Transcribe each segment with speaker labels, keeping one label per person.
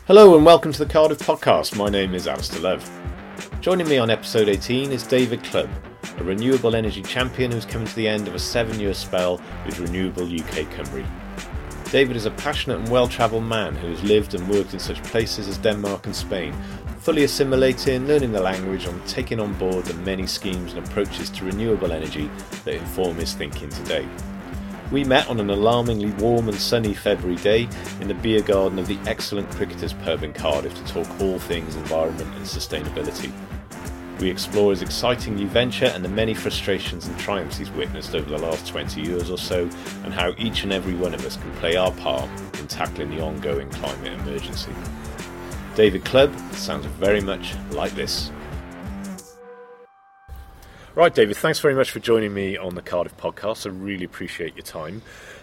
Speaker 1: Hello and welcome to the Cardiff Podcast. My name is Alistair Love. Joining me on episode 18 is David Clubb, a renewable energy champion who's coming to the end of a 7-year spell with Renewable UK Cymru. David is a passionate and well-travelled man who has lived and worked in such places as Denmark and Spain, fully assimilating, learning the language and taking on board the many schemes and approaches to renewable energy that inform his thinking today. We met on an alarmingly warm and sunny February day in the beer garden of the excellent Cricketers pub in Cardiff to talk all things environment and sustainability. We explore his exciting new venture and the many frustrations and triumphs he's witnessed over the last 20 years or so, and how each and every one of us can play our part in tackling the ongoing climate emergency. David Clubb sounds very much like this. Right, David, thanks very much for joining me on the Cardiff Podcast. I really appreciate your time.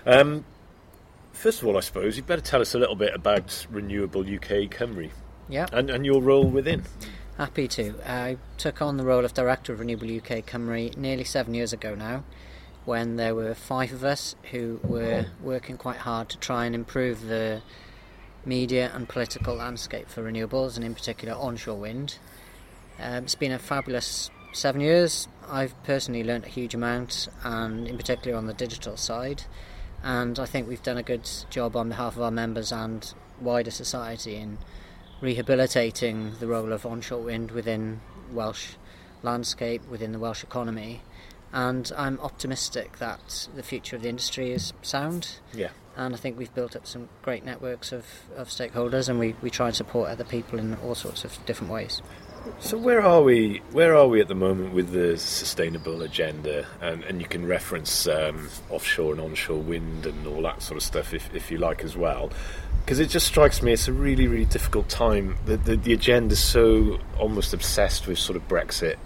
Speaker 1: First of all, I suppose you'd better tell us a little bit about Renewable UK Cymru.
Speaker 2: Yeah.
Speaker 1: And your role within.
Speaker 2: Happy to. I took on the role of Director of Renewable UK Cymru nearly 7 years ago now, when there were 5 of us who were working quite hard to try and improve the media and political landscape for renewables, and in particular onshore wind. It's been a fabulous 7 years. I've personally learnt a huge amount, and in particular on the digital side, and I think we've done a good job on behalf of our members and wider society in rehabilitating the role of onshore wind within Welsh landscape, within the Welsh economy, and I'm optimistic that the future of the industry is sound.
Speaker 1: Yeah.
Speaker 2: And I think we've built up some great networks of stakeholders, and we try and support other people in all sorts of different ways.
Speaker 1: So where are we at the moment with the sustainable agenda? And you can reference offshore and onshore wind and all that sort of stuff if you like as well. Because it just strikes me it's a really, really difficult time. The agenda's so almost obsessed with sort of Brexit.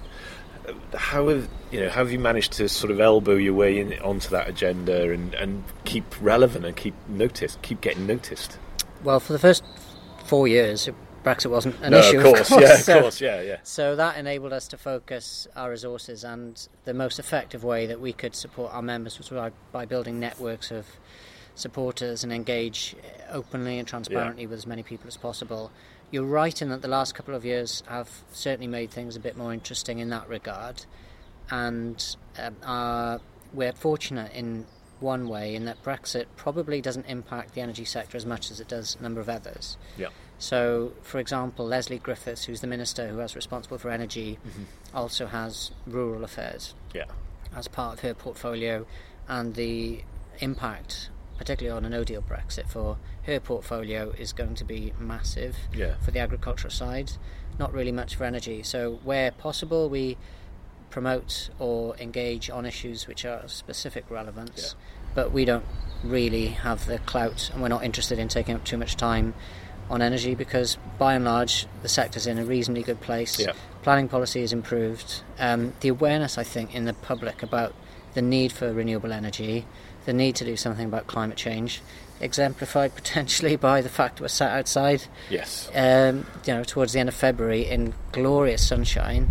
Speaker 1: How have you managed to sort of elbow your way in onto that agenda and keep relevant and keep getting noticed?
Speaker 2: Well, for the first 4 years, Brexit wasn't an issue,
Speaker 1: of course.
Speaker 2: So that enabled us to focus our resources, and the most effective way that we could support our members was by building networks of supporters and engage openly and transparently with as many people as possible. You're right in that the last couple of years have certainly made things a bit more interesting in that regard, and we're fortunate in one way in that Brexit probably doesn't impact the energy sector as much as it does a number of others.
Speaker 1: Yeah.
Speaker 2: So, for example, Lesley Griffiths, who's the Minister who is responsible for energy, also has rural affairs as part of her portfolio, and the impact, particularly on a no-deal Brexit, for her portfolio is going to be massive for the agricultural side, not really much for energy. So where possible, we promote or engage on issues which are of specific relevance, but we don't really have the clout, and we're not interested in taking up too much time on energy, because by and large the sector's in a reasonably good place. Planning policy is improved. The awareness, I think, in the public about the need for renewable energy, the need to do something about climate change, exemplified potentially by the fact we're sat outside towards the end of February in glorious sunshine.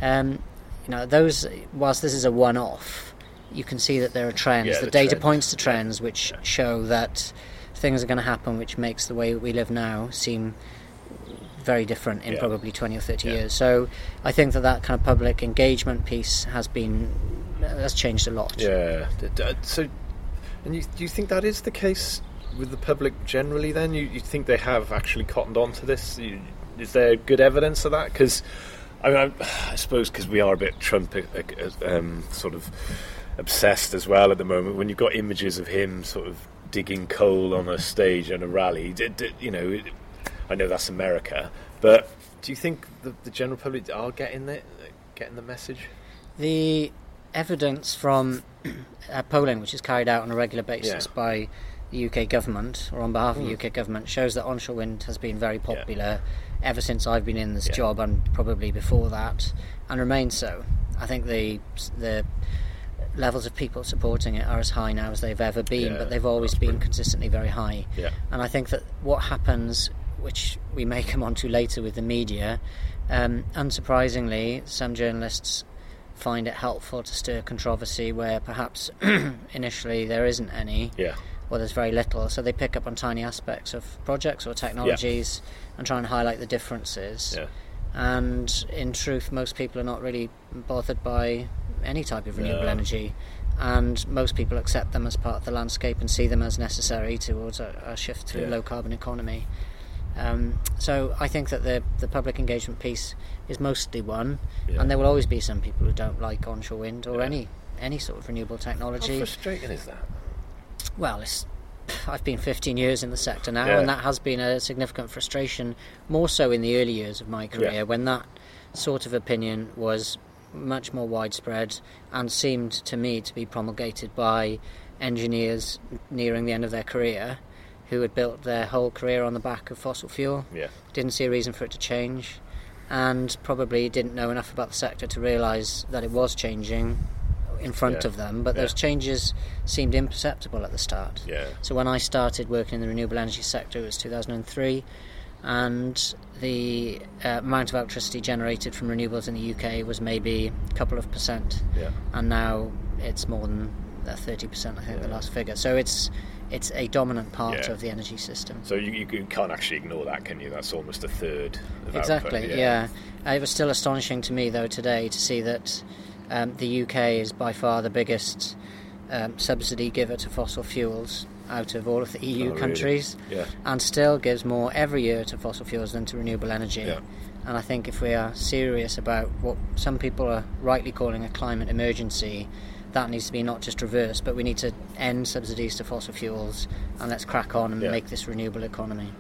Speaker 2: Those, whilst this is a one-off, you can see that there are trends. The data points to trends which show that things are going to happen, which makes the way we live now seem very different in probably 20 or 30 years. So I think that kind of public engagement piece has changed a lot.
Speaker 1: Yeah. So, and do you think that is the case with the public generally then? You think they have actually cottoned on to this? Is there good evidence of that? Because I suppose because we are a bit Trump sort of obsessed as well at the moment, when you've got images of him sort of digging coal on a stage and a rally, I know that's America, but do you think the general public are getting the message?
Speaker 2: The evidence from polling, which is carried out on a regular basis by the UK government, or on behalf of the UK government, shows that onshore wind has been very popular ever since I've been in this job, and probably before that, and remains so. I think the levels of people supporting it are as high now as they've ever been, but they've always been consistently very high. And I think that what happens, which we may come on to later with the media, unsurprisingly, some journalists find it helpful to stir controversy where perhaps initially there isn't any. or there's very little. So they pick up on tiny aspects of projects or technologies and try and highlight the differences.
Speaker 1: Yeah.
Speaker 2: And in truth, most people are not really bothered by any type of renewable energy, and most people accept them as part of the landscape and see them as necessary towards a shift to a low carbon economy. So I think that the public engagement piece is mostly won, and there will always be some people who don't like onshore wind or any sort of renewable technology.
Speaker 1: How frustrating is that?
Speaker 2: Well, I've been 15 years in the sector now, and that has been a significant frustration, more so in the early years of my career, when that sort of opinion was much more widespread and seemed to me to be promulgated by engineers nearing the end of their career who had built their whole career on the back of fossil fuel, didn't see a reason for it to change, and probably didn't know enough about the sector to realise that it was changing in front of them, but those changes seemed imperceptible at the start. So when I started working in the renewable energy sector, it was 2003, and the amount of electricity generated from renewables in the UK was maybe a couple of percent, and now it's more than 30%, I think, the last figure. So it's a dominant part of the energy system. So
Speaker 1: you can't actually ignore that, can you? That's almost a third of
Speaker 2: exactly
Speaker 1: output.
Speaker 2: It was still astonishing to me, though, today to see that the UK is by far the biggest subsidy giver to fossil fuels out of all of the EU countries, and still gives more every year to fossil fuels than to renewable energy. And I think if we are serious about what some people are rightly calling a climate emergency, that needs to be not just reversed, but we need to end subsidies to fossil fuels, and let's crack on and make this renewable economy.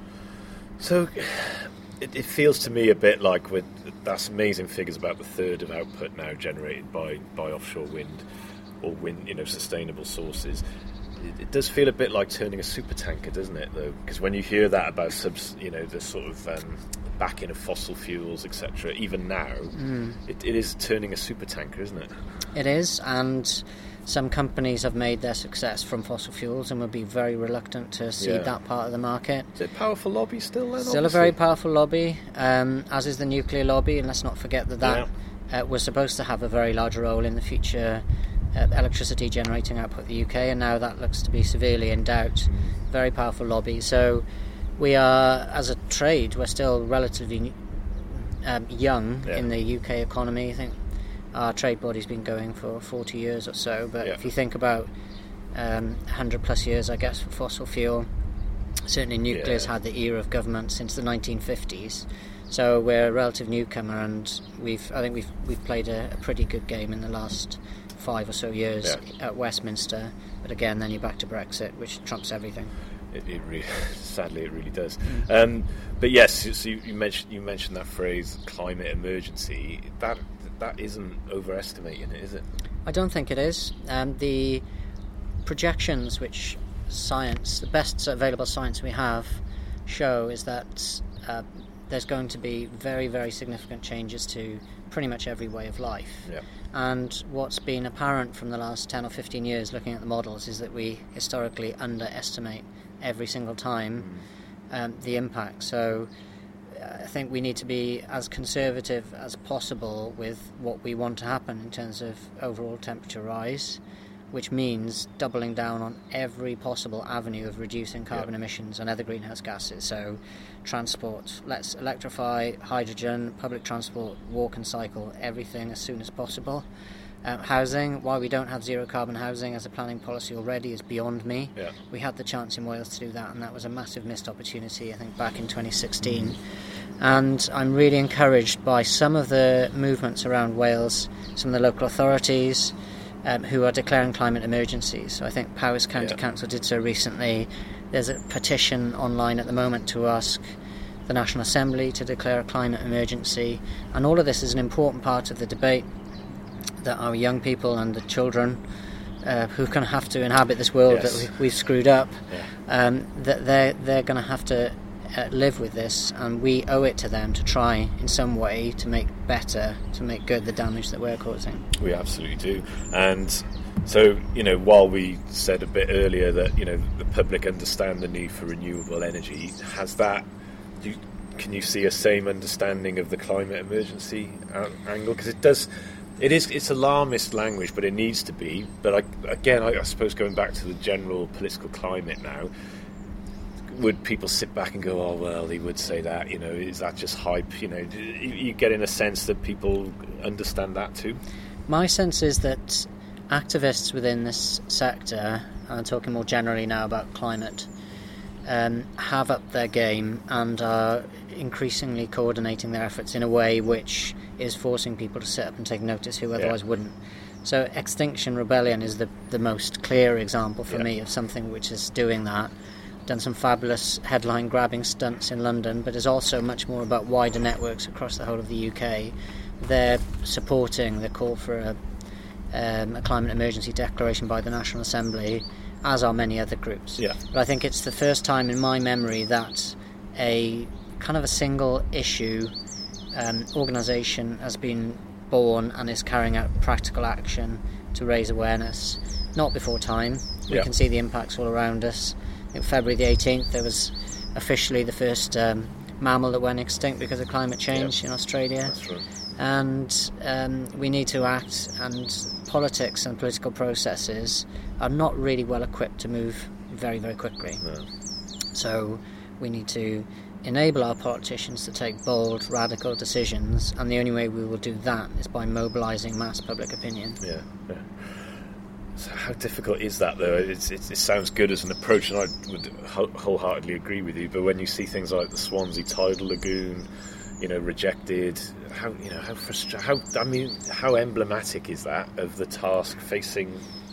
Speaker 1: So it feels to me a bit like with that's amazing figures about the third of output now generated by offshore wind or wind, sustainable sources. It does feel a bit like turning a supertanker, doesn't it? Though, because when you hear that about the sort of backing of fossil fuels, etc., even now, it is turning a supertanker, isn't it?
Speaker 2: It is, and some companies have made their success from fossil fuels and would be very reluctant to cede that part of the market.
Speaker 1: Is it a powerful lobby still then?
Speaker 2: Still obviously? A very powerful lobby, as is the nuclear lobby, and let's not forget that was supposed to have a very large role in the future electricity generating output of the UK, and now that looks to be severely in doubt. Very powerful lobby. So we are, as a trade, we're still relatively young in the UK economy. I think our trade body's been going for 40 years or so, but if you think about 100 plus years, I guess, for fossil fuel, certainly nuclear's had the ear of government since the 1950s. So we're a relative newcomer, and I think we've played a pretty good game in the last 5 or so years at Westminster. But again, then you're back to Brexit, which trumps everything.
Speaker 1: It really, sadly, it really does. But yes, so you mentioned that phrase, climate emergency. That isn't overestimating it, is it?
Speaker 2: I don't think it is. The projections which science, the best available science we have, show is that there's going to be very, very significant changes to pretty much every way of life. And what's been apparent from the last 10 or 15 years looking at the models is that we historically underestimate every single time the impact. So I think we need to be as conservative as possible with what we want to happen in terms of overall temperature rise, which means doubling down on every possible avenue of reducing carbon emissions and other greenhouse gases. So transport, let's electrify, hydrogen, public transport, walk and cycle, everything as soon as possible. Housing, why we don't have zero carbon housing as a planning policy already is beyond me. We had the chance in Wales to do that, and that was a massive missed opportunity, I think, back in 2016. And I'm really encouraged by some of the movements around Wales, some of the local authorities who are declaring climate emergencies. So I think Powys County Council did so recently. There's a petition online at the moment to ask the National Assembly to declare a climate emergency, and all of this is an important part of the debate that our young people and the children who are going to have to inhabit this world that we've screwed up, that they're going to have to live with this, and we owe it to them to try in some way to make good the damage that we're causing. We
Speaker 1: absolutely do. And so, while we said a bit earlier that, the public understand the need for renewable energy, can you see a same understanding of the climate emergency angle? Because it does It is. It's alarmist language, but it needs to be. But I suppose going back to the general political climate now, would people sit back and go, "Oh well, he would say that"? You know, is that just hype? You know, you get in a sense that people understand that too.
Speaker 2: My sense is that activists within this sector, and I'm talking more generally now about climate, have upped their game and are increasingly coordinating their efforts in a way which is forcing people to sit up and take notice who otherwise wouldn't. So Extinction Rebellion is the most clear example for me of something which is doing that. Done some fabulous headline-grabbing stunts in London, but is also much more about wider networks across the whole of the UK. They're supporting the call for a climate emergency declaration by the National Assembly, as are many other groups.
Speaker 1: Yeah.
Speaker 2: But I think it's the first time in my memory that a kind of a single issue organisation has been born and is carrying out practical action to raise awareness. Not before time. We can see the impacts all around us. In February the 18th there was officially the first mammal that went extinct because of climate change in Australia.
Speaker 1: That's right.
Speaker 2: And we need to act, and politics and political processes are not really well equipped to move very, very quickly.
Speaker 1: No.
Speaker 2: So we need to enable our politicians to take bold, radical decisions, and the only way we will do that is by mobilising mass public opinion.
Speaker 1: Yeah. So how difficult is that, though? It sounds good as an approach, and I would wholeheartedly agree with you. But when you see things like the Swansea Tidal Lagoon, rejected, how emblematic is that of the task facing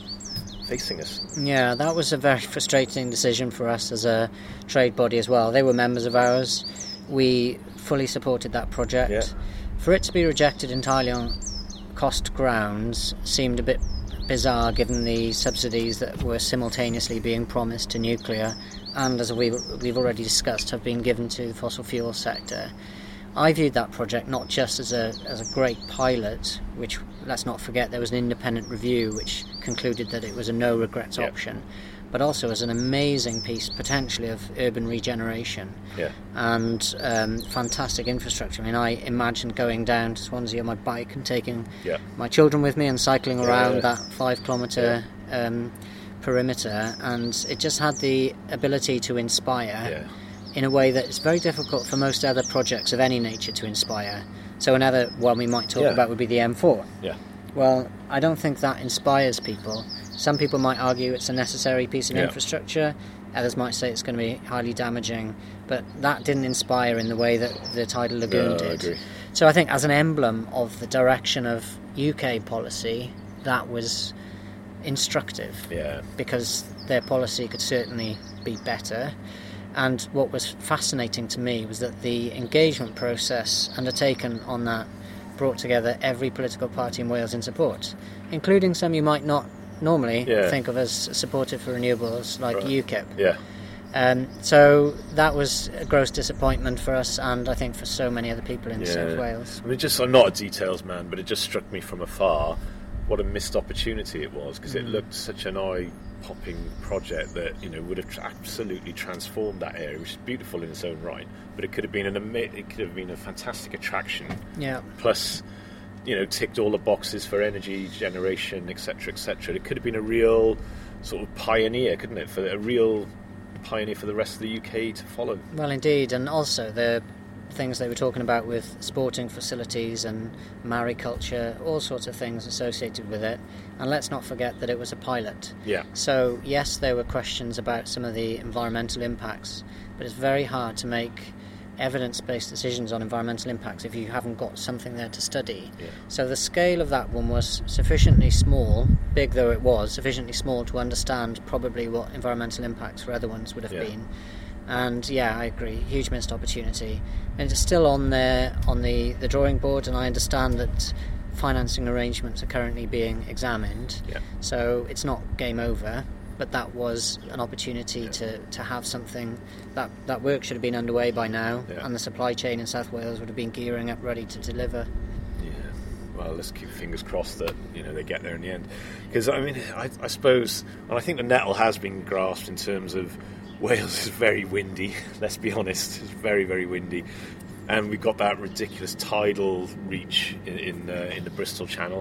Speaker 1: us? Yeah,
Speaker 2: that was a very frustrating decision for us as a trade body as well. They were members of ours. We fully supported that project.
Speaker 1: Yeah.
Speaker 2: For it to be rejected entirely on cost grounds seemed a bit bizarre, given the subsidies that were simultaneously being promised to nuclear and, as we've already discussed, have been given to the fossil fuel sector. I viewed that project not just as a great pilot, which, let's not forget, there was an independent review which concluded that it was a no regrets option, but also as an amazing piece potentially of urban regeneration and fantastic infrastructure. I mean, I imagined going down to Swansea on my bike and taking my children with me and cycling around that 5 kilometre perimeter, and it just had the ability to inspire in a way that it's very difficult for most other projects of any nature to inspire. So another one we might talk about would be the M4.
Speaker 1: Yeah.
Speaker 2: Well, I don't think that inspires people. Some people might argue it's a necessary piece of infrastructure. Others might say it's going to be highly damaging. But that didn't inspire in the way that the Tidal Lagoon did.
Speaker 1: I agree.
Speaker 2: So I think as an emblem of the direction of UK policy, that was instructive.
Speaker 1: Yeah.
Speaker 2: Because their policy could certainly be better. And what was fascinating to me was that the engagement process undertaken on that brought together every political party in Wales in support, including some you might not normally think of as supportive for renewables, like UKIP.
Speaker 1: Yeah.
Speaker 2: So that was a gross disappointment for us, and I think for so many other people in South Wales.
Speaker 1: I mean, I'm not a details man, but it just struck me from afar what a missed opportunity it was, because it looked such an eye-popping project that would have absolutely transformed that area, which is beautiful in its own right. But it could have been a fantastic attraction.
Speaker 2: Yeah.
Speaker 1: Plus, ticked all the boxes for energy generation, etc., etc. It could have been a real sort of pioneer, couldn't it? For a real pioneer for the rest of the UK to follow.
Speaker 2: Well, indeed, and also the things they were talking about with sporting facilities and mariculture, all sorts of things associated with it. And let's not forget that it was a pilot.
Speaker 1: Yeah.
Speaker 2: So yes, there were questions about some of the environmental impacts, but it's very hard to make evidence-based decisions on environmental impacts if you haven't got something there to study.
Speaker 1: Yeah.
Speaker 2: So the scale of that one was sufficiently small, big though it was, sufficiently small to understand probably what environmental impacts for other ones would have been. And I agree, huge missed opportunity. And it's still on the drawing board, and I understand that financing arrangements are currently being examined.
Speaker 1: Yeah.
Speaker 2: So it's not game over, but that was an opportunity to have something. That work should have been underway by now, and the supply chain in South Wales would have been gearing up ready to deliver.
Speaker 1: Yeah. Well, let's keep fingers crossed that they get there in the end. Because I suppose, and I think the nettle has been grasped in terms of Wales is very windy, let's be honest. It's very, very windy. and we've got that ridiculous tidal reach in the Bristol Channel.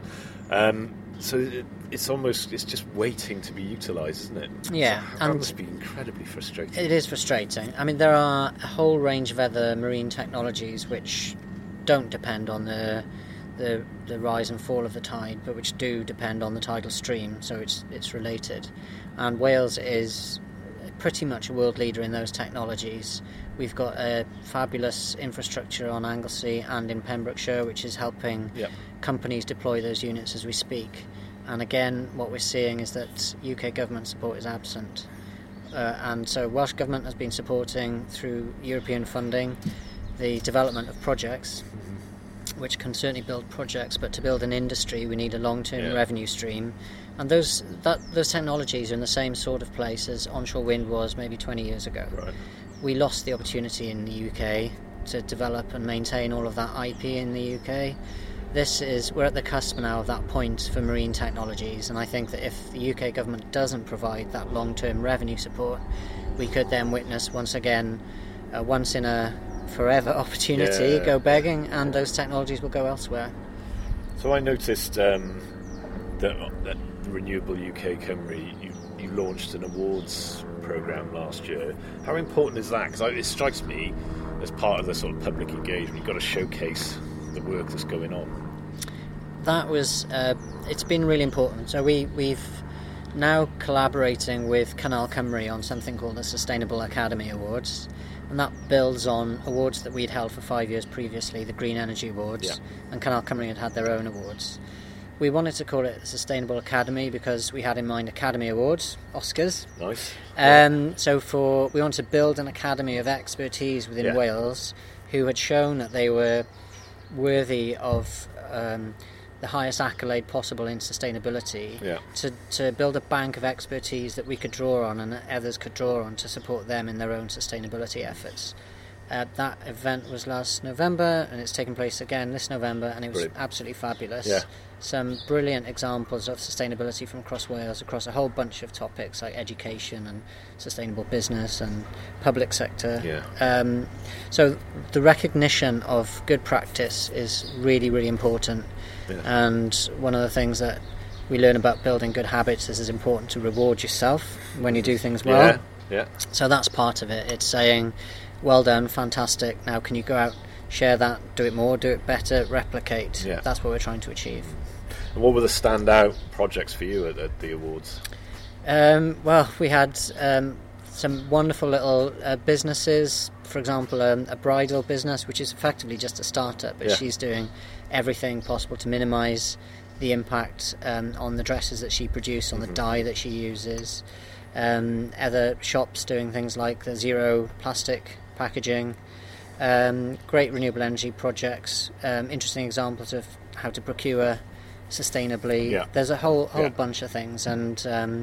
Speaker 1: So it's just waiting to be utilised, isn't it?
Speaker 2: Yeah.
Speaker 1: So that must be incredibly frustrating.
Speaker 2: It is frustrating. I mean, there are a whole range of other marine technologies which don't depend on the rise and fall of the tide, but which do depend on the tidal stream, so it's related. And Wales is pretty much a world leader in those technologies. We've got a fabulous infrastructure on Anglesey and in Pembrokeshire, which is helping companies deploy those units as we speak. And again, what we're seeing is that UK government support is absent. And so Welsh Government has been supporting, through European funding, the development of projects, which can certainly build projects, but to build an industry we need a long-term revenue stream. And those technologies are in the same sort of place as onshore wind was maybe 20 years ago.
Speaker 1: Right.
Speaker 2: We lost the opportunity in the UK to develop and maintain all of that IP in the UK. We're at the cusp now of that point for marine technologies, and I think that if the UK government doesn't provide that long-term revenue support, we could then witness once again a once in a forever opportunity go begging, and those technologies will go elsewhere.
Speaker 1: So I noticed that Renewable UK Cymru, you launched an awards programme last year. How important is that? Because it strikes me as part of the sort of public engagement, you've got to showcase the work that's going on.
Speaker 2: That was it's been really important. So we've now collaborating with Canal Cymru on something called the Sustainable Academy Awards, and that builds on awards that we'd held for 5 years previously, the Green Energy Awards, and Canal Cymru had their own awards. We wanted to call it the Sustainable Academy because we had in mind Academy Awards, Oscars.
Speaker 1: Nice.
Speaker 2: So we wanted to build an academy of expertise within Wales who had shown that they were worthy of the highest accolade possible in sustainability, to build a bank of expertise that we could draw on and others could draw on to support them in their own sustainability efforts. That event was last November, and it's taken place again this November, and it was absolutely fabulous. Some brilliant examples of sustainability from across Wales, across a whole bunch of topics like education and sustainable business and public sector. So the recognition of good practice is really, really important. And one of the things that we learn about building good habits is it's important to reward yourself when you do things well. So that's part of it. It's saying, well done, fantastic, now can you go out, share that, do it more, do it better, replicate. That's what we're trying to achieve.
Speaker 1: And what were the standout projects for you at the awards?
Speaker 2: Well, we had some wonderful little businesses. For example, a bridal business, which is effectively just a startup, but she's doing everything possible to minimise the impact on the dresses that she produces, on the dye that she uses. Other shops doing things like the zero plastic packaging, great renewable energy projects, interesting examples of how to procure sustainably. There's a whole bunch of things, and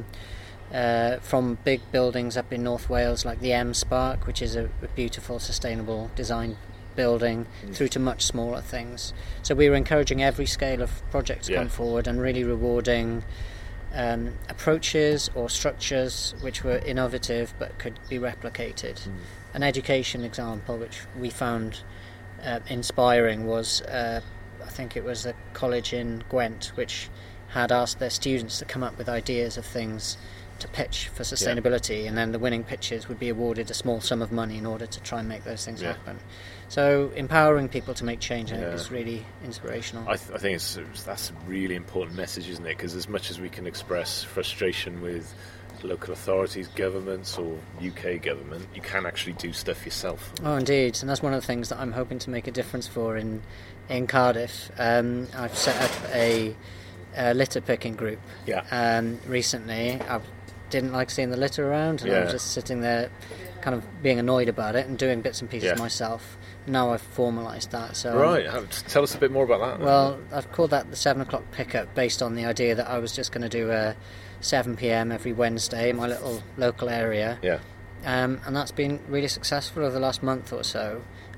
Speaker 2: from big buildings up in North Wales like the M Spark, which is a beautiful sustainable design building, through to much smaller things. So we were encouraging every scale of project to come forward and really rewarding approaches or structures which were innovative but could be replicated. An education example which we found inspiring was I think it was a college in Gwent which had asked their students to come up with ideas of things to pitch for sustainability, and then the winning pitches would be awarded a small sum of money in order to try and make those things happen. So empowering people to make change, I think, is really inspirational.
Speaker 1: I think that's a really important message, isn't it? Because as much as we can express frustration with local authorities, governments or UK government, you can actually do stuff yourself.
Speaker 2: Oh, indeed. And that's one of the things that I'm hoping to make a difference for in Cardiff. I've set up a litter picking group recently. I didn't like seeing the litter around, and I was just sitting there kind of being annoyed about it and doing bits and pieces myself. Now I've formalised that. So
Speaker 1: tell us a bit more about that.
Speaker 2: Well, I've called that the 7 o'clock pickup, based on the idea that I was just going to do a 7 p.m. every Wednesday in my little local area. And that's been really successful over the last month or so.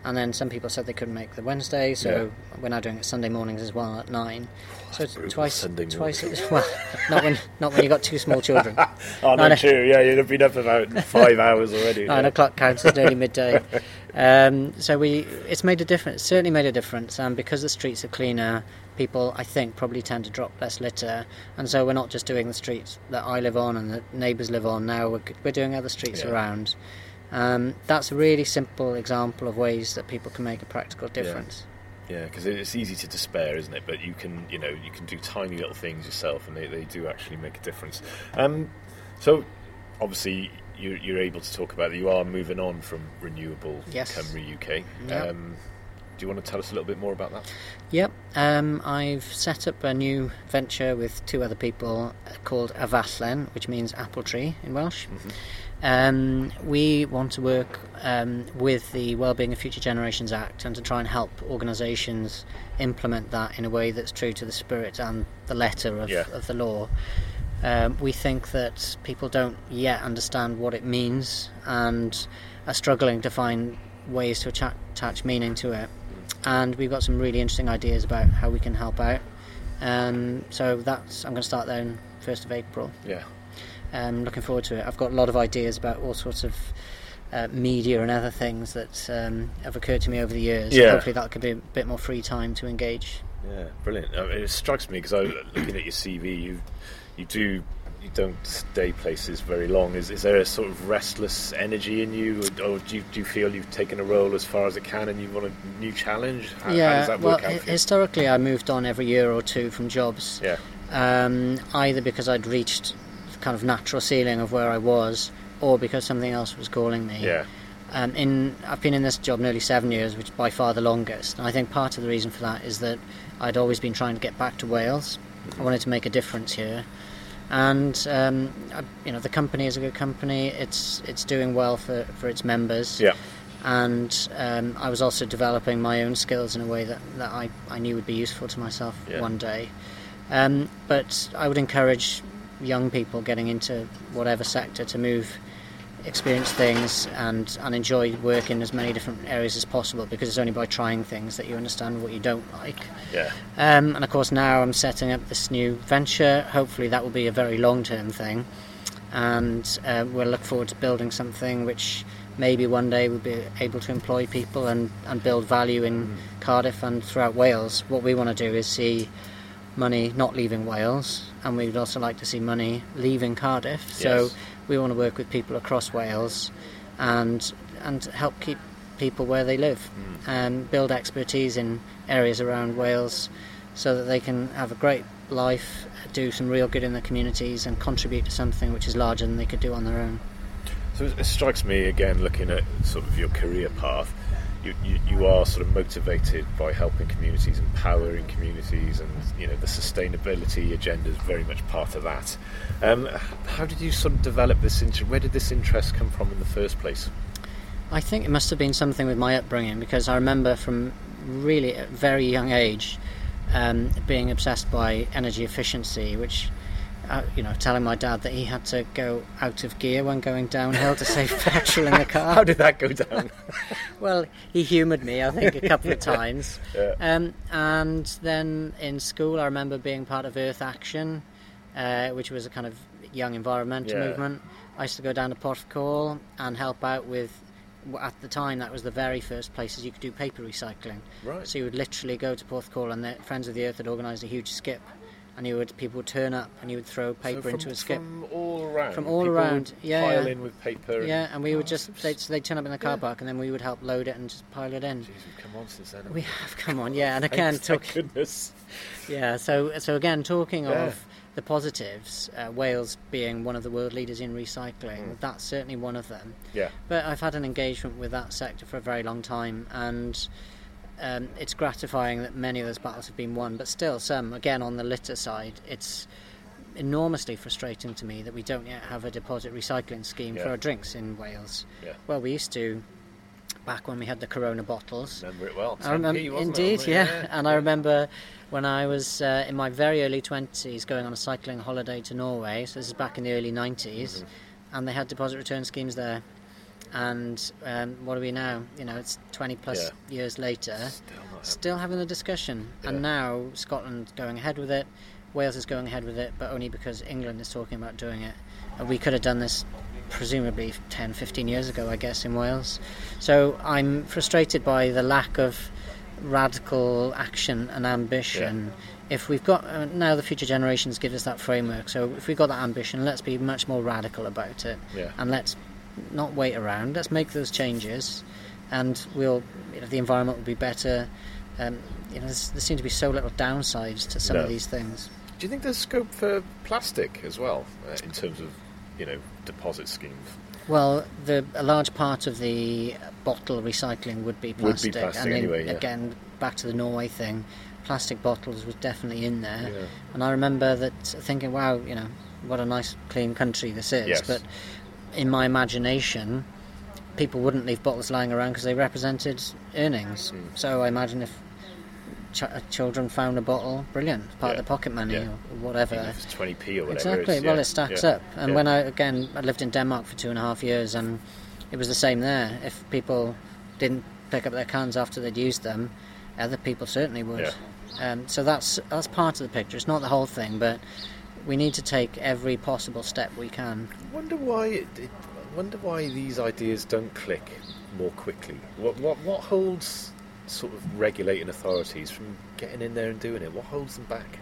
Speaker 2: And then some people said they couldn't make the Wednesday, so we're now doing it Sunday mornings as well at 9. So twice. Well, not when you got 2 small children.
Speaker 1: Oh, not true. Yeah, you'd have been up about 5 hours already.
Speaker 2: 9 o'clock counts as nearly midday. So it's made a difference. It's certainly made a difference. And because the streets are cleaner, people, I think, probably tend to drop less litter. And so we're not just doing the streets that I live on and the neighbours live on. Now we're doing other streets around. That's a really simple example of ways that people can make a practical difference.
Speaker 1: Yeah, because it's easy to despair, isn't it? But you can do tiny little things yourself, and they do actually make a difference. So, obviously, you're able to talk about that you are moving on from Renewable Cymru UK.
Speaker 2: Yep.
Speaker 1: Do you want to tell us a little bit more about that?
Speaker 2: Yep. I've set up a new venture with 2 other people called Afallen, which means apple tree in Welsh. We want to work with the Wellbeing of Future Generations Act and to try and help organisations implement that in a way that's true to the spirit and the letter of the law. We think that people don't yet understand what it means and are struggling to find ways to attach meaning to it. And we've got some really interesting ideas about how we can help out. So I'm going to start there on 1st of April.
Speaker 1: Yeah.
Speaker 2: Looking forward to it. I've got a lot of ideas about all sorts of media and other things that have occurred to me over the years.
Speaker 1: Yeah.
Speaker 2: Hopefully that could be a bit more free time to engage.
Speaker 1: Yeah, brilliant. It strikes me because looking at your CV, you don't stay places very long. Is there a sort of restless energy in you, or do you feel you've taken a role as far as it can and you want a new challenge? How does that work out for you?
Speaker 2: Historically I moved on every year or 2 from jobs.
Speaker 1: Yeah.
Speaker 2: Either because I'd reached the kind of natural ceiling of where I was, or because something else was calling me.
Speaker 1: Yeah.
Speaker 2: I've been in this job nearly 7 years, which is by far the longest. And I think part of the reason for that is that I'd always been trying to get back to Wales. I wanted to make a difference here. And the company is a good company. It's doing well for its members.
Speaker 1: Yeah.
Speaker 2: And I was also developing my own skills in a way that I knew would be useful to myself one day. But I would encourage young people getting into whatever sector to experience things and enjoy work in as many different areas as possible, because it's only by trying things that you understand what you don't like.
Speaker 1: Yeah.
Speaker 2: And of course now I'm setting up this new venture. Hopefully that will be a very long-term thing, and we'll look forward to building something which maybe one day we'll be able to employ people and build value in Cardiff and throughout Wales. What we want to do is see money not leaving Wales, and we would also like to see money leaving Cardiff. So we want to work with people across Wales and help keep people where they live and build expertise in areas around Wales so that they can have a great life, do some real good in their communities and contribute to something which is larger than they could do on their own.
Speaker 1: So it strikes me, again, looking at sort of your career path, you are sort of motivated by helping communities, empowering communities, and the sustainability agenda is very much part of that. How did you sort of develop this interest? Where did this interest come from in the first place?
Speaker 2: I think it must have been something with my upbringing, because I remember from really a very young age being obsessed by energy efficiency, which telling my dad that he had to go out of gear when going downhill to save petrol in the car.
Speaker 1: How did that go down?
Speaker 2: Well, he humoured me, I think, a couple of times.
Speaker 1: Yeah.
Speaker 2: And then in school, I remember being part of Earth Action, which was a kind of young environmental movement. I used to go down to Porthcawl and help out with, at the time, that was the very first places you could do paper recycling.
Speaker 1: Right.
Speaker 2: So you would literally go to Porthcawl, and the Friends of the Earth had organised a huge skip. And people would turn up and you would throw paper into a skip.
Speaker 1: From all around?
Speaker 2: From all around,
Speaker 1: pile in with paper?
Speaker 2: And we would they'd turn up in the car park and then we would help load it and just pile it in.
Speaker 1: Jeez, we've come on since then.
Speaker 2: We have come on, and again...
Speaker 1: Thank goodness.
Speaker 2: Yeah, so again, talking of the positives, Wales being one of the world leaders in recycling, that's certainly one of them.
Speaker 1: Yeah.
Speaker 2: But I've had an engagement with that sector for a very long time, and... it's gratifying that many of those battles have been won, but still some, again on the litter side, it's enormously frustrating to me that we don't yet have a deposit recycling scheme for our drinks in Wales. Yeah. Well, we used to, back when we had the Corona bottles.
Speaker 1: Remember it well.
Speaker 2: Indeed, yeah. And I remember when I was in my very early 20s going on a cycling holiday to Norway, so this is back in the early 90s, and they had deposit return schemes there. And what are we now? It's 20 plus years later, still having a discussion. Yeah. And now Scotland's going ahead with it, Wales is going ahead with it, but only because England is talking about doing it. And we could have done this presumably 10, 15 years ago, I guess, in Wales. So I'm frustrated by the lack of radical action and ambition. Yeah. If we've got now, the future generations give us that framework. So if we've got that ambition, let's be much more radical about it, and let's not wait around. Let's make those changes, and the environment will be better. There seem to be so little downsides to some of these things.
Speaker 1: Do you think there's scope for plastic as well in terms of deposit schemes?
Speaker 2: Well, a large part of the bottle recycling would be plastic. Again, back to the Norway thing, plastic bottles was definitely in there. Yeah. And I remember thinking, wow, what a nice clean country this is. Yes. But in my imagination, people wouldn't leave bottles lying around because they represented earnings. So I imagine if children found a bottle, brilliant, part of the pocket money or whatever. Even if
Speaker 1: it's 20p or whatever.
Speaker 2: Exactly. Well, it stacks up. And when I lived in Denmark for 2.5 years, and it was the same there. If people didn't pick up their cans after they'd used them, other people certainly would. Yeah. So that's part of the picture. It's not the whole thing, but we need to take every possible step we can.
Speaker 1: I wonder why these ideas don't click more quickly. What holds sort of regulating authorities from getting in there and doing it? What holds them back?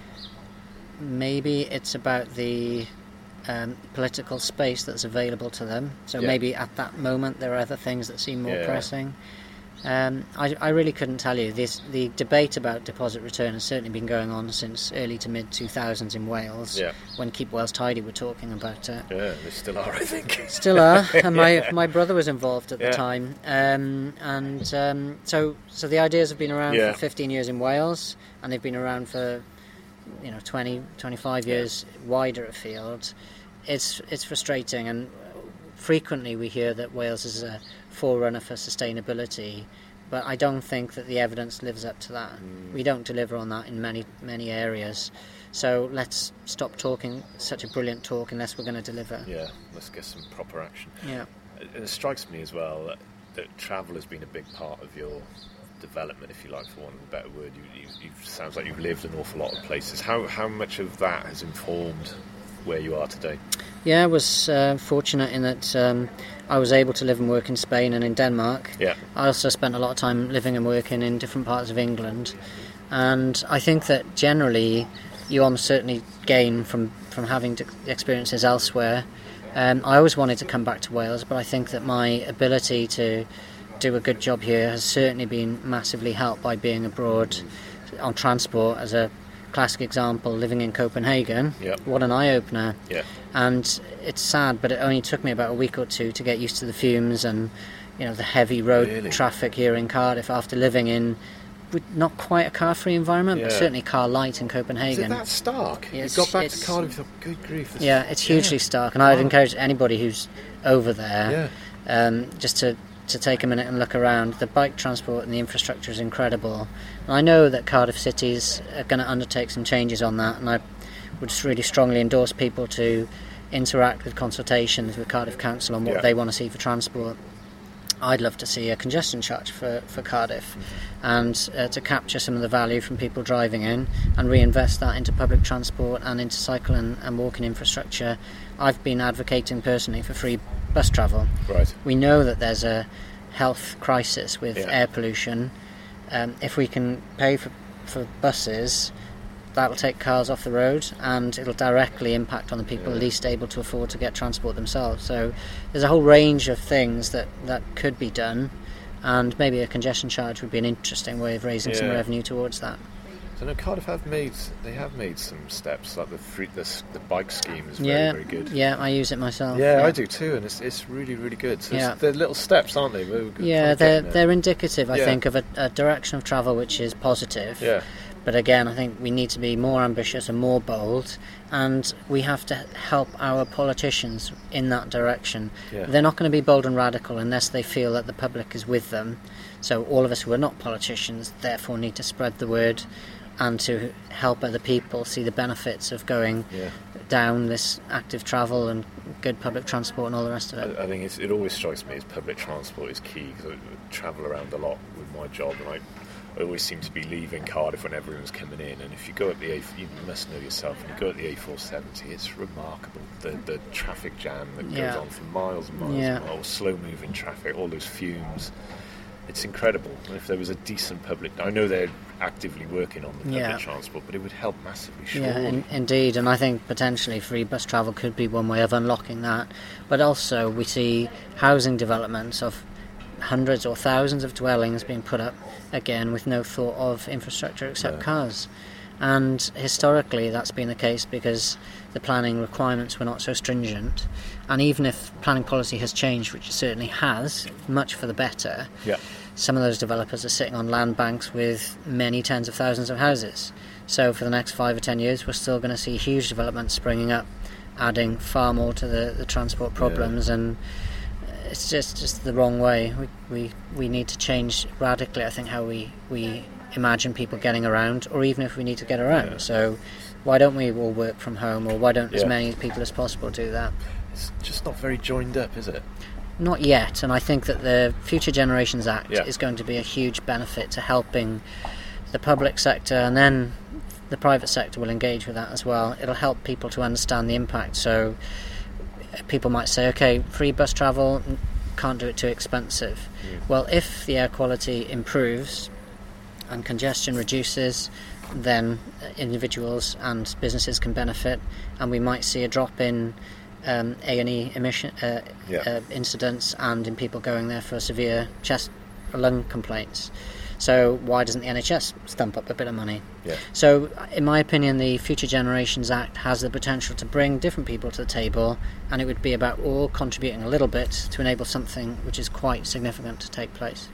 Speaker 2: Maybe it's about the political space that's available to them. So maybe at that moment there are other things that seem more pressing. I really couldn't tell you. The debate about deposit return has certainly been going on since early to mid 2000s in Wales, when Keep Wales Tidy were talking about it.
Speaker 1: Yeah, they still are, I think.
Speaker 2: Still are, and my brother was involved at the time. So the ideas have been around for 15 years in Wales, and they've been around for 20, 25 years wider afield. It's frustrating, and frequently we hear that Wales is a forerunner for sustainability, but I don't think that the evidence lives up to that. We don't deliver on that in many areas. So let's stop talking such a brilliant talk unless we're going to deliver. Yeah,
Speaker 1: let's get some proper action.
Speaker 2: Yeah.
Speaker 1: And it strikes me as well that travel has been a big part of your development, if you like, for want of a better word. You sounds like you've lived an awful lot of places. How much of that has informed where you are today?
Speaker 2: Yeah, I was fortunate in that I was able to live and work in Spain and in Denmark. Yeah. I also spent a lot of time living and working in different parts of England, and I think that generally you almost certainly gain from having experiences elsewhere. I always wanted to come back to Wales, but I think that my ability to do a good job here has certainly been massively helped by being abroad on transport. As a classic example, living in Copenhagen, what an eye-opener. And it's sad, but it only took me about a week or two to get used to the fumes and the heavy road traffic here in Cardiff after living in not quite a car-free environment, but certainly car-light in Copenhagen.
Speaker 1: Is it that stark? You got back to Cardiff, you thought, good grief.
Speaker 2: It's hugely stark, and I'd encourage anybody who's over there just to take a minute and look around. The bike transport and the infrastructure is incredible. And I know that Cardiff City's going to undertake some changes on that, and I would just really strongly endorse people to interact with consultations with Cardiff Council on what they want to see for transport. I'd love to see a congestion charge for Cardiff, and to capture some of the value from people driving in and reinvest that into public transport and into cycle and walking infrastructure. I've been advocating personally for free bus travel. Right. We know that there's a health crisis with air pollution. If we can pay for buses, that'll take cars off the road, and it'll directly impact on the people least able to afford to get transport themselves. So there's a whole range of things that could be done, and maybe a congestion charge would be an interesting way of raising some revenue towards that.
Speaker 1: So no, Cardiff have made some steps, like the bike scheme is very, very good.
Speaker 2: Yeah, I use it myself.
Speaker 1: Yeah, I do too, and it's really, really good. So they're little steps, aren't they?
Speaker 2: They're indicative, I think, of a direction of travel which is positive. Yeah. But again, I think we need to be more ambitious and more bold, and we have to help our politicians in that direction. Yeah. They're not going to be bold and radical unless they feel that the public is with them. So all of us who are not politicians therefore need to spread the word. and to help other people see the benefits of going down this active travel and good public transport and all the rest of it.
Speaker 1: I think it always strikes me as public transport is key, because I travel around a lot with my job, and I always seem to be leaving Cardiff when everyone's coming in, and if you go up the you must know yourself, when you go up the A470, it's remarkable, the traffic jam that goes on for miles and miles and miles, slow moving traffic, all those fumes. It's incredible. And if there was a decent public... I know they're actively working on the public transport, but it would help massively, surely.
Speaker 2: Yeah, indeed. And I think potentially free bus travel could be one way of unlocking that. But also we see housing developments of hundreds or thousands of dwellings being put up, again, with no thought of infrastructure except cars. And historically that's been the case because the planning requirements were not so stringent, and even if planning policy has changed, which it certainly has, much for the better, some of those developers are sitting on land banks with many tens of thousands of houses. So for the next 5 or 10 years we're still going to see huge developments springing up, adding far more to the transport problems, and it's just the wrong way. We need to change radically, I think, how we imagine people getting around, or even if we need to get around. So why don't we all work from home, or why don't as many people as possible do that?
Speaker 1: It's just not very joined up, is it?
Speaker 2: Not yet, and I think that the Future Generations Act is going to be a huge benefit to helping the public sector, and then the private sector will engage with that as well. It'll help people to understand the impact. So people might say, okay, free bus travel, can't do it too expensive. Well, if the air quality improves and congestion reduces, then individuals and businesses can benefit, and we might see a drop in A&E emission incidents, and in people going there for severe chest or lung complaints. So why doesn't the NHS stump up a bit of money? So in my opinion, the Future Generations Act has the potential to bring different people to the table, and it would be about all contributing a little bit to enable something which is quite significant to take place.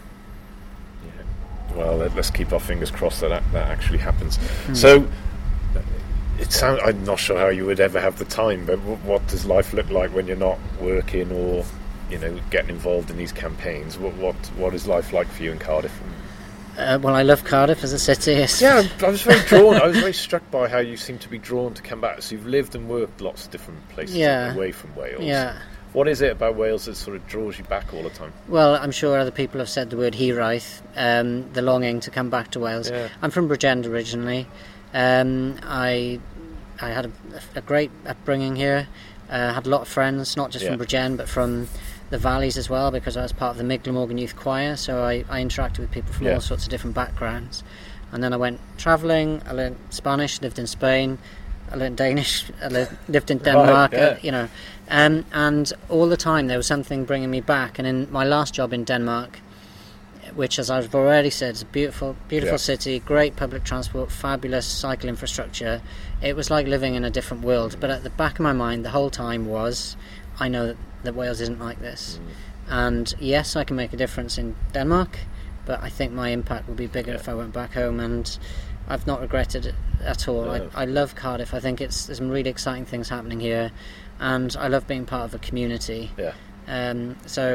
Speaker 1: Well, let's keep our fingers crossed that actually happens. So I'm not sure how you would ever have the time, but what does life look like when you're not working or getting involved in these campaigns? What is life like for you in Cardiff?
Speaker 2: Well, I love Cardiff as a city.
Speaker 1: I was very drawn. I was very struck by how you seem to be drawn to come back. So you've lived and worked lots of different places away from Wales. What is it about Wales that sort of draws you back all the time?
Speaker 2: Well, I'm sure other people have said the word hiraeth, the longing to come back to Wales. I'm from Bridgend originally. I had a great upbringing here. Had a lot of friends, not just from Bridgend, but from the valleys as well, because I was part of the Mid Glamorgan Youth Choir, so I interacted with people from all sorts of different backgrounds. And then I went travelling, I learned Spanish, lived in Spain, I learned Danish, I lived in Denmark, and all the time there was something bringing me back. And in my last job in Denmark, which, as I've already said, is a beautiful city, great public transport, fabulous cycle infrastructure, it was like living in a different world. But at the back of my mind the whole time was, I know that Wales isn't like this. And yes, I can make a difference in Denmark, but I think my impact would be bigger if I went back home, and I've not regretted it at all. I love Cardiff. I think there's some really exciting things happening here, and I love being part of a community. I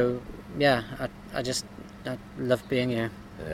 Speaker 2: love being here.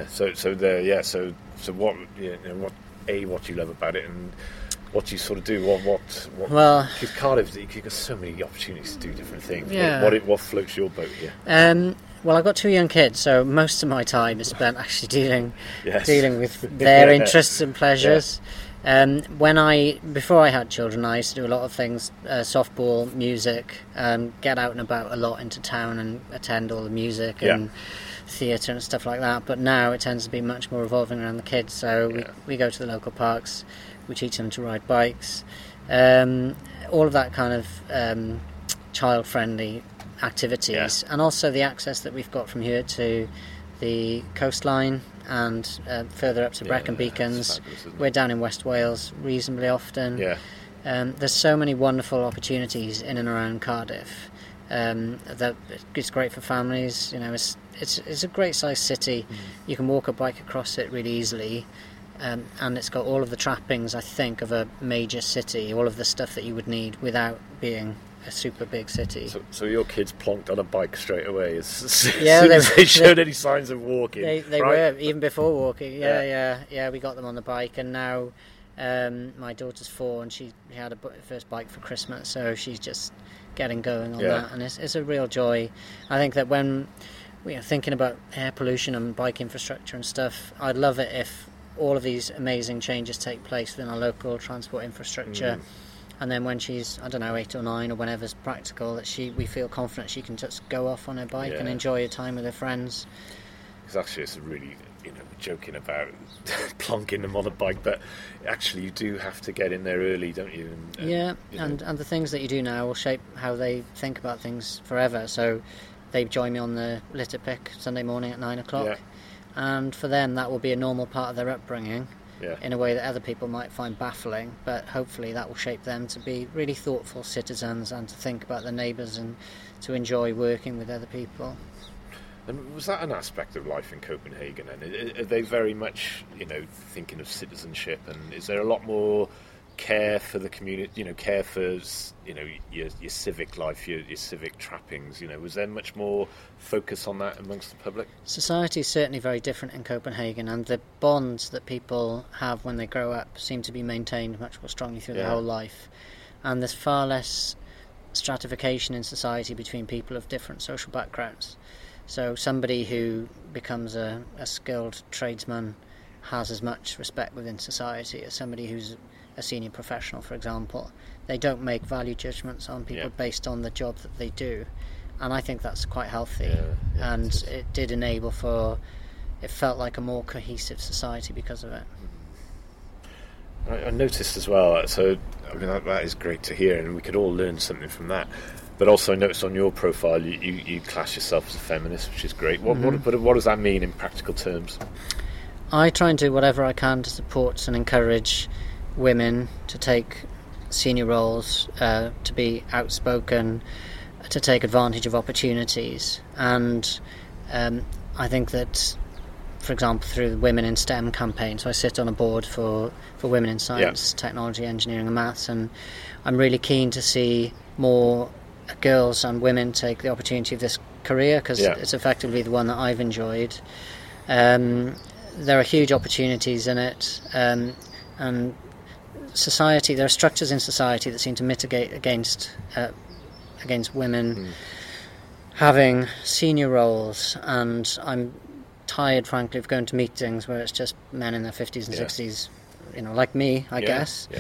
Speaker 2: So what you love about it, and what you sort of do, well, because Cardiff, you've got so many opportunities to do different things. What floats your boat here? Well, I've got 2 young kids, so most of my time is spent actually dealing with their interests and pleasures. Before I had children, I used to do a lot of things, softball, music, get out and about a lot into town and attend all the music and theatre and stuff like that. But now it tends to be much more revolving around the kids, so we go to the local parks, we teach them to ride bikes, all of that kind of child-friendly activities, and also the access that we've got from here to the coastline and further up to Brecon Beacons. We're down in West Wales reasonably often. There's so many wonderful opportunities in and around Cardiff that it's great for families. It's a great sized city. You can walk a bike across it really easily, and it's got all of the trappings, I think, of a major city, all of the stuff that you would need without being a super big city.
Speaker 1: So your kids plonked on a bike straight away as soon
Speaker 2: Yeah,
Speaker 1: as they showed any signs of walking.
Speaker 2: They
Speaker 1: right?
Speaker 2: were, even before walking. Yeah, we got them on the bike, and now my daughter's 4 and she had a first bike for Christmas, so she's just getting going on that, and it's a real joy. I think that when we are thinking about air pollution and bike infrastructure and stuff, I'd love it if all of these amazing changes take place within our local transport infrastructure, and then when she's, I don't know, 8 or 9 or whenever's practical, that we feel confident she can just go off on her bike and enjoy her time with her friends.
Speaker 1: Because actually it's really, joking about plonking them on a bike, but actually you do have to get in there early, don't you?
Speaker 2: And the things that you do now will shape how they think about things forever. So they join me on the litter pick Sunday morning at 9 o'clock, and for them that will be a normal part of their upbringing, in a way that other people might find baffling, but hopefully that will shape them to be really thoughtful citizens and to think about their neighbours and to enjoy working with other people.
Speaker 1: And was that an aspect of life in Copenhagen? And are they very much, thinking of citizenship? And is there a lot more care for the community? Care for your civic life, your civic trappings. Was there much more focus on that amongst the public?
Speaker 2: Society is certainly very different in Copenhagen, and the bonds that people have when they grow up seem to be maintained much more strongly through their whole life. And there's far less stratification in society between people of different social backgrounds. So somebody who becomes a skilled tradesman has as much respect within society as somebody who's a senior professional, for example. They don't make value judgments on people based on the job that they do. And I think that's quite healthy. And it did enable it felt like a more cohesive society because of it.
Speaker 1: I noticed as well, so that is great to hear, and we could all learn something from that. But also I noticed on your profile you class yourself as a feminist, which is great. What does that mean in practical terms?
Speaker 2: I try and do whatever I can to support and encourage women to take senior roles, to be outspoken, to take advantage of opportunities. And I think that, for example, through the Women in STEM campaign, so I sit on a board for women in science, technology, engineering and maths, and I'm really keen to see more girls and women take the opportunity of this career, because it's effectively the one that I've enjoyed. There are huge opportunities in it, and society, there are structures in society that seem to mitigate against women having senior roles, and I'm tired, frankly, of going to meetings where it's just men in their 50s and 60s, like me, I guess.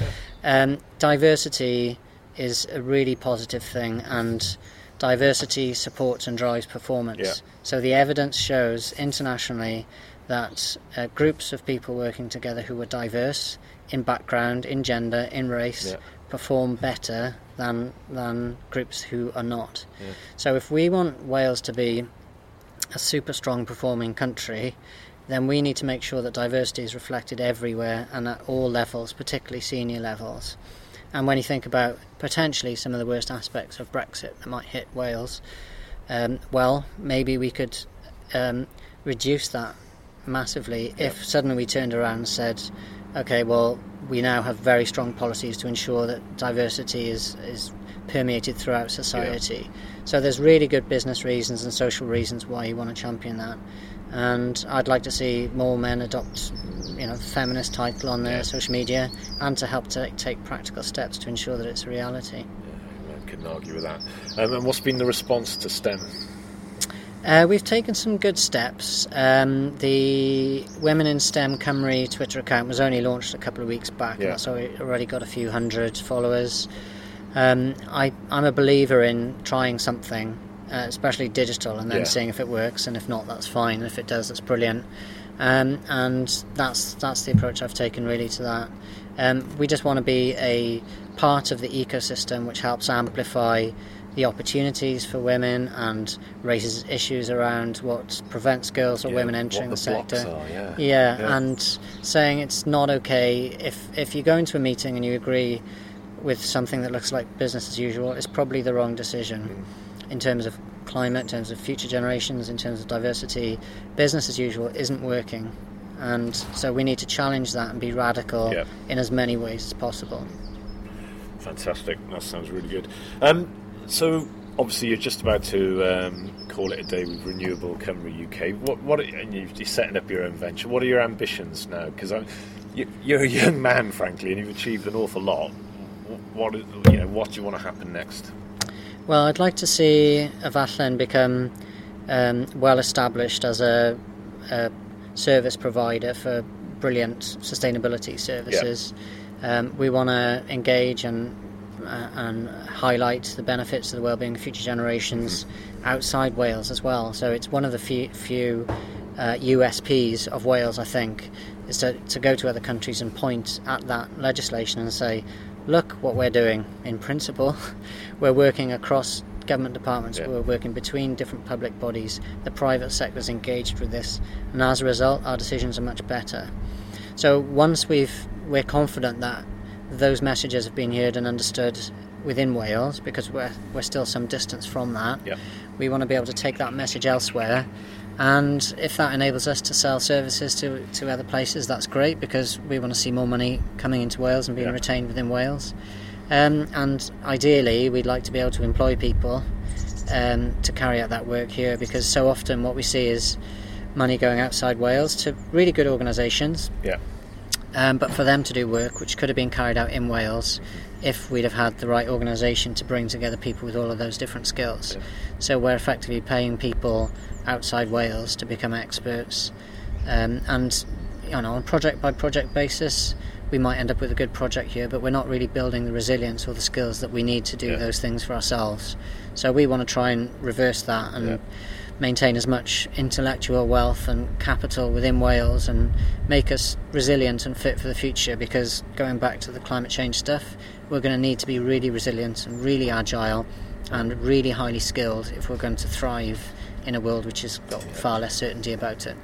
Speaker 2: Diversity is a really positive thing, and diversity supports and drives performance. So the evidence shows internationally that groups of people working together who are diverse in background, in gender, in race, perform better than groups who are not. So if we want Wales to be a super strong performing country, then we need to make sure that diversity is reflected everywhere and at all levels, particularly senior levels. And when you think about potentially some of the worst aspects of Brexit that might hit Wales, maybe we could reduce that massively if suddenly we turned around and said, okay, well, we now have very strong policies to ensure that diversity is permeated throughout society. So there's really good business reasons and social reasons why you want to champion that. And I'd like to see more men adopt, the feminist title on their social media, and to help take practical steps to ensure that it's a reality.
Speaker 1: I couldn't argue with that. And what's been the response to STEM?
Speaker 2: We've taken some good steps. The Women in STEM Cymru Twitter account was only launched a couple of weeks back, and so it already got a few hundred followers. I'm a believer in trying something, especially digital, and then seeing if it works, and if not, that's fine. If it does, that's brilliant. And that's the approach I've taken really to that. We just want to be a part of the ecosystem which helps amplify the opportunities for women and raises issues around what prevents girls or women entering the sector. And saying it's not okay if you go into a meeting and you agree with something that looks like business as usual, it's probably the wrong decision. In terms of climate, in terms of future generations, in terms of diversity, business as usual isn't working. And so we need to challenge that and be radical in as many ways as possible.
Speaker 1: Fantastic. That sounds really good. So obviously you're just about to call it a day with Renewable Cymru UK. And you're setting up your own venture. What are your ambitions now? Because you're a young man, frankly, and you've achieved an awful lot. What do you want to happen next?
Speaker 2: Well, I'd like to see Afallen become well established as a service provider for brilliant sustainability services. We want to engage and highlight the benefits of the wellbeing of future generations outside Wales as well. So it's one of the few USPs of Wales, I think, is to go to other countries and point at that legislation and say, look what we're doing in principle. We're working across government departments, we're working between different public bodies, the private sector's engaged with this, and as a result our decisions are much better. So once we're confident that those messages have been heard and understood within Wales, because we're still some distance from that, we want to be able to take that message elsewhere, and if that enables us to sell services to other places, that's great, because we want to see more money coming into Wales and being retained within Wales. And ideally we'd like to be able to employ people to carry out that work here, because so often what we see is money going outside Wales to really good organisations, but for them to do work which could have been carried out in Wales if we'd have had the right organisation to bring together people with all of those different skills. So we're effectively paying people outside Wales to become experts, and on a project by project basis we might end up with a good project here, but we're not really building the resilience or the skills that we need to do those things for ourselves. So we want to try and reverse that and maintain as much intellectual wealth and capital within Wales and make us resilient and fit for the future, because going back to the climate change stuff, we're going to need to be really resilient and really agile and really highly skilled if we're going to thrive in a world which has got far less certainty about it.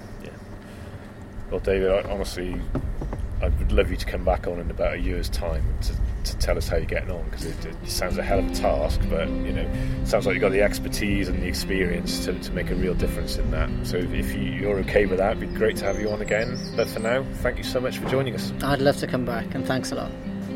Speaker 1: Well, David, honestly, I would love you to come back on in about a year's time to tell us how you're getting on, because it sounds a hell of a task, but it sounds like you've got the expertise and the experience to make a real difference in that. So if you're okay with that, it'd be great to have you on again. But for now, thank you so much for joining us.
Speaker 2: I'd love to come back, and thanks a lot.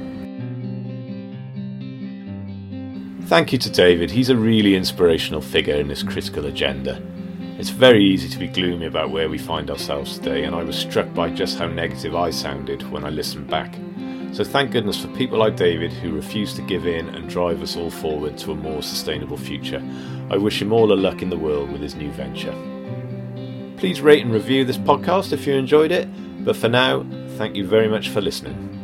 Speaker 1: Thank you to David. He's a really inspirational figure in this critical agenda. It's very easy to be gloomy about where we find ourselves today, and I was struck by just how negative I sounded when I listened back. So thank goodness for people like David who refuse to give in and drive us all forward to a more sustainable future. I wish him all the luck in the world with his new venture. Please rate and review this podcast if you enjoyed it, but for now, thank you very much for listening.